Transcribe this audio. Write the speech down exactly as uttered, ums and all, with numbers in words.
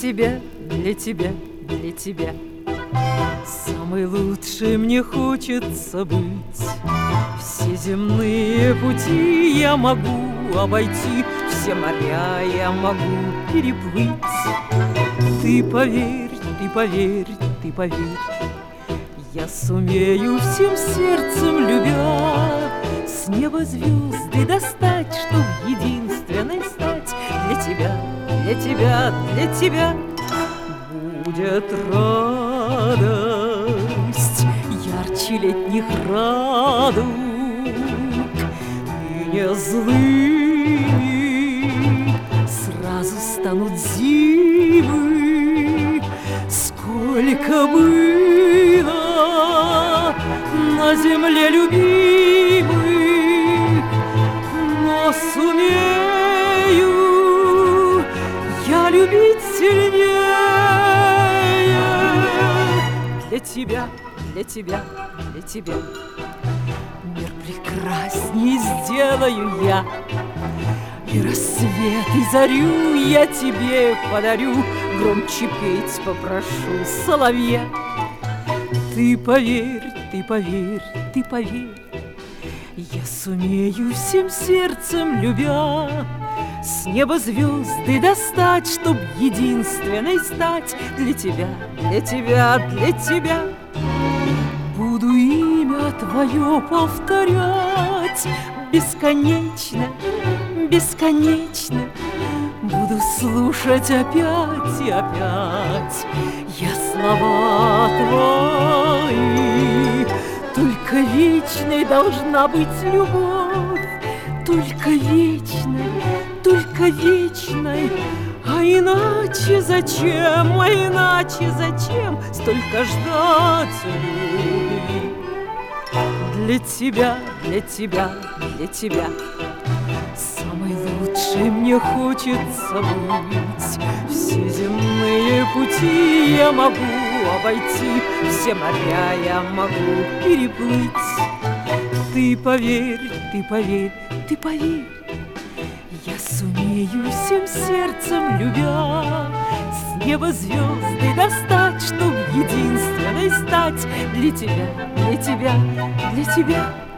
тебя, для тебя, для тебя. Самый лучший мне хочется быть. Все земные пути я могу обойти, все моря я могу переплыть. Ты поверь, ты поверь, ты поверь, я сумею всем сердцем, любя, с неба звезды достать, чтоб единственной стать. Для тебя, для тебя, для тебя будет радость ярче летних радуг, и не злыми сразу станут зимы. Сколько было на земле любимых, но сумею я любить сильнее. Для тебя, для тебя, для тебя мир прекрасней сделаю я, и рассвет, и зарю я тебе подарю, громче петь попрошу соловья. Ты поверь, ты поверь, ты поверь, я сумею всем сердцем, любя, с неба звезды достать, чтоб единственной стать. Для тебя, для тебя, для тебя буду имя твое повторять бесконечно, бесконечно. Буду слушать опять и опять я слова твои. Только вечной должна быть любовь, только вечной, только вечной. А иначе зачем, а иначе зачем столько ждать любви? Для тебя, для тебя, для тебя самый лучший мне хочется быть. Все земные пути я могу обойти, все моря я могу переплыть. Ты поверь, ты поверь, ты поверь, я сумею всем сердцем, любя, с неба звезды достать, чтоб единственной стать. Для тебя, для тебя, для тебя